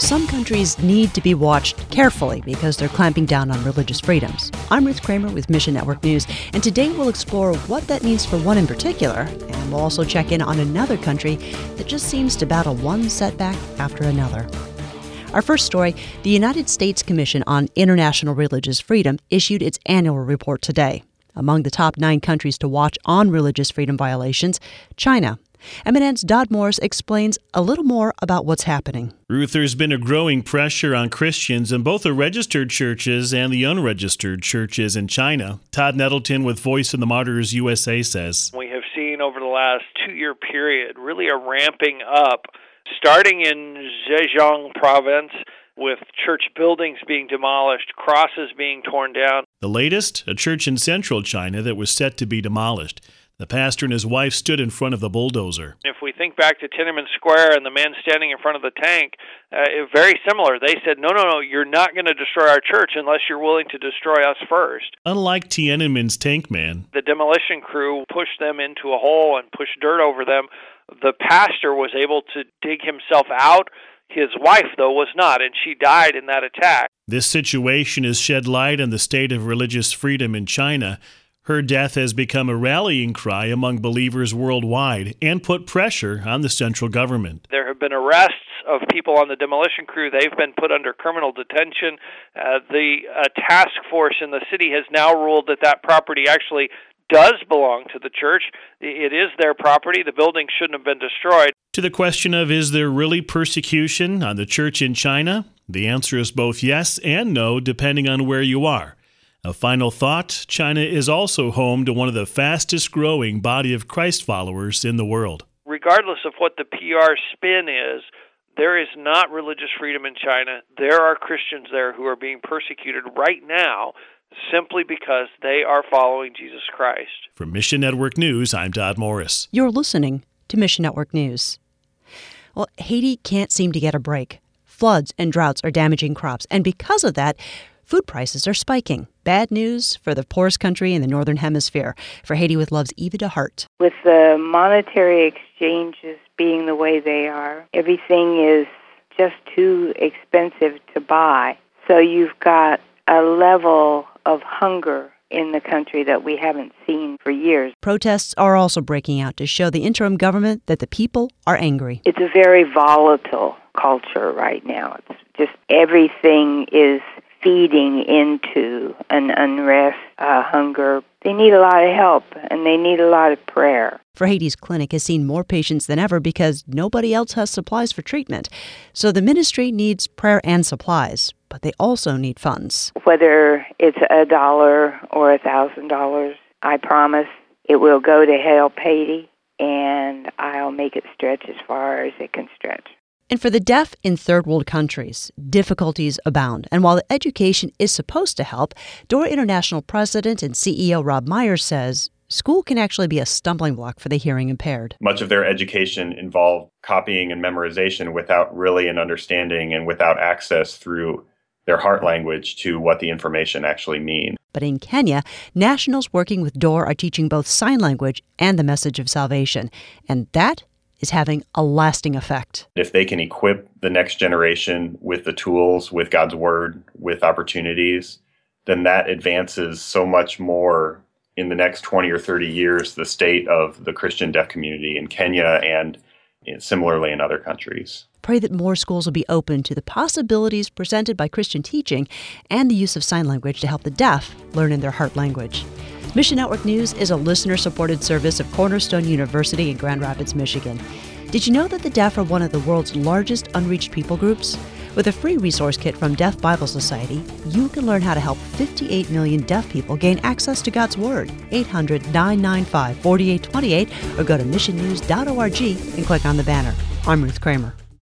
some countries need to be watched carefully because they're clamping down on religious freedoms. I'm Ruth Kramer with Mission Network News, and today we'll explore what that means for one in particular, and we'll also check in on another country that just seems to battle one setback after another. Our first story, the United States Commission on International Religious Freedom issued its annual report today. Among the top 9 countries to watch on religious freedom violations, China. MNN's Dodd Morris explains a little more about what's happening. Ruth, there's been a growing pressure on Christians in both the registered churches and the unregistered churches in China. Todd Nettleton with Voice of the Martyrs USA says, We have seen over the last 2-year period really a ramping up, starting in Zhejiang province, with church buildings being demolished, crosses being torn down. The latest, a church in central China that was set to be demolished. The pastor and his wife stood in front of the bulldozer. If we think back to Tiananmen Square and the man standing in front of the tank, very similar. They said, no, you're not going to destroy our church unless you're willing to destroy us first. Unlike Tiananmen's tank man, the demolition crew pushed them into a hole and pushed dirt over them. The pastor was able to dig himself out. His wife, though, was not, and she died in that attack. This situation has shed light on the state of religious freedom in China. Her death has become a rallying cry among believers worldwide and put pressure on the central government. There have been arrests of people on the demolition crew. They've been put under criminal detention. The task force in the city has now ruled that property actually does belong to the church. It is their property. The building shouldn't have been destroyed. To the question of is there really persecution on the church in China? The answer is both yes and no, depending on where you are. A final thought, China is also home to one of the fastest growing body of Christ followers in the world. Regardless of what the PR spin is, there is not religious freedom in China. There are Christians there who are being persecuted right now simply because they are following Jesus Christ. From Mission Network News, I'm Dodd Morris. You're listening to Mission Network News. Well, Haiti can't seem to get a break. Floods and droughts are damaging crops, and because of that, food prices are spiking. Bad news for the poorest country in the Northern Hemisphere. For Haiti with Love's Eva DeHart. With the monetary exchanges being the way they are, everything is just too expensive to buy. So you've got a level of hunger in the country that we haven't seen for years. Protests are also breaking out to show the interim government that the people are angry. It's a very volatile culture right now. It's just everything is feeding into an unrest, hunger. They need a lot of help, and they need a lot of prayer. For Haiti's clinic has seen more patients than ever because nobody else has supplies for treatment. So the ministry needs prayer and supplies, but they also need funds. Whether it's $1 or $1,000, I promise it will go to help Haiti, and I'll make it stretch as far as it can stretch. And for the deaf in third world countries, difficulties abound. And while education is supposed to help, Dora International President and CEO Rob Myers says school can actually be a stumbling block for the hearing impaired. Much of their education involved copying and memorization without really an understanding and without access through their heart language to what the information actually means. But in Kenya, nationals working with DOOR are teaching both sign language and the message of salvation. And that is having a lasting effect. If they can equip the next generation with the tools, with God's Word, with opportunities, then that advances so much more in the next 20 or 30 years the state of the Christian deaf community in Kenya and similarly in other countries. Pray that more schools will be open to the possibilities presented by Christian teaching and the use of sign language to help the deaf learn in their heart language. Mission Network News is a listener-supported service of Cornerstone University in Grand Rapids, Michigan. Did you know that the deaf are one of the world's largest unreached people groups? With a free resource kit from Deaf Bible Society, you can learn how to help 58 million deaf people gain access to God's Word. 800-995-4828 or go to missionnews.org and click on the banner. I'm Ruth Kramer.